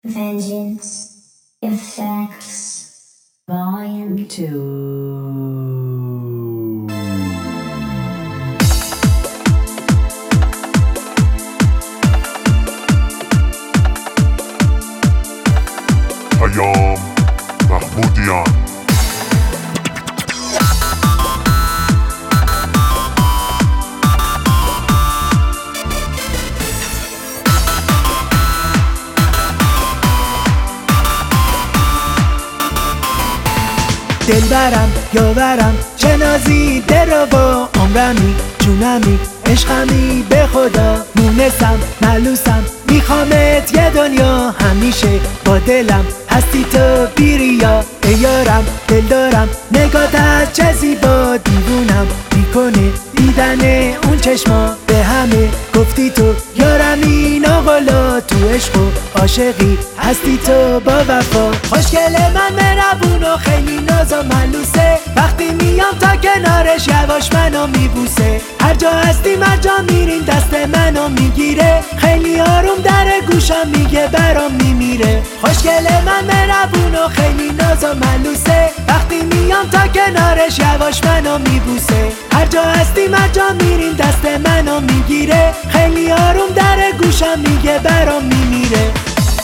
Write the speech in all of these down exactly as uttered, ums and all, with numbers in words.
Vengeance Effects Volume two. پیام محمودیان. دلبرم یاورم چه نازیده رو با عمرمی جونمی عشقمی به خدا مونسم ملوسم میخوامت یه دنیا همیشه با دلم هستی تو بیریا ای یارم دل دارم نگات از چه زیبا دیوونم میکنه دیدن اون چشما به همه گفتی تو یارم این آقلا تو عشق و عاشقی هستی تو با وفا خوشگل من مهربون و خیلی ناز و ملوسه وقتی میام تا کنارش یواش منو میبوسه هر جا هستیم هر جا میریم دست منو میگیره خیلی آروم در گوشم میگه برام میمیره خوشگل من مهربون و خیلی ناز و ملوسه وقتی میام تا کنارش یواش منو میبوسه هر جا هستیم هر جا میریم دست منو میگیره خیلی آروم در گوشم میگه برام میمیره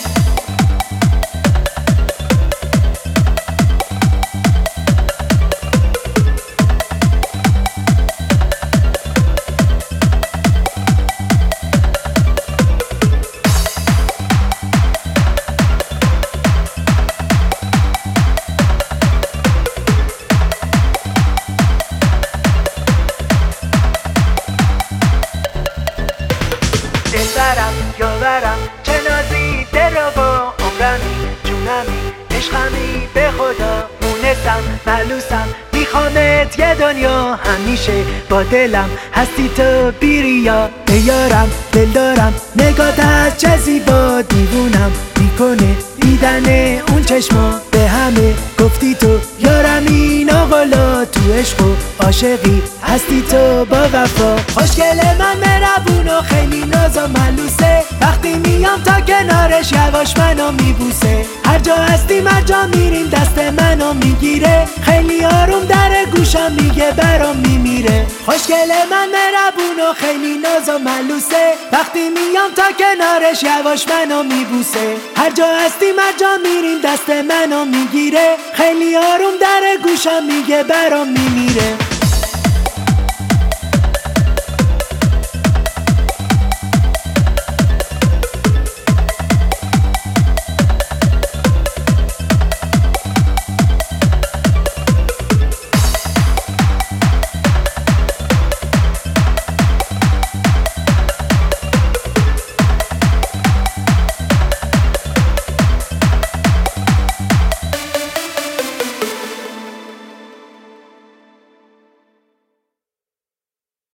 دلبرم یاورم چه نازیده رو با عمرمی جونمی عشقمی به خدا مونسم ملوسم میخوامت یه دنیا همیشه با دلم هستی تو بیریا ای یارم دل دارم نگات از چه زیبا دیوونم میکنه دیدن اون چشما به همه گفتی تو یارم این آقلا تو عشق و عاشقی هستی تو با وفا خوشگل من مهربون و خیلی ناز و ملوسه وقتی میام تا کنارش یواش منو میبوسه هر جا هستیم هر جا میریم دست منو میگیره خیلی آروم در گوشم میگه برام میمیره خوشگل من مهربون و خیلی ناز و ملوسه وقتی میام تا کنارش یواش منو میبوسه هر جا هستیم هر جا میریم دست منو میگیره خیلی آروم در گوشم میگه برام میمیره